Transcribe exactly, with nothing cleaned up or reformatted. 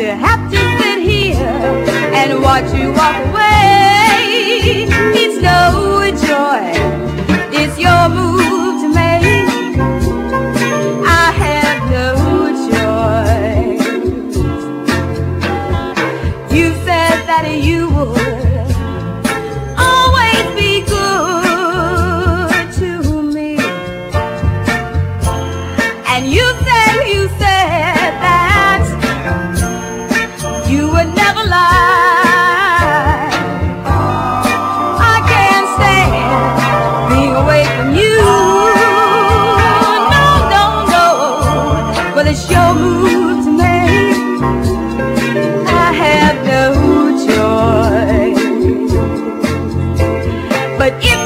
have to sit here and watch you walk away. It's no joy, it's your move to make. I have no choice. You said that you would always be good to me, and you said, you said that you would never lie. I can't stand being away from you. No, no, no, but it's your move to make. I have no choice. But if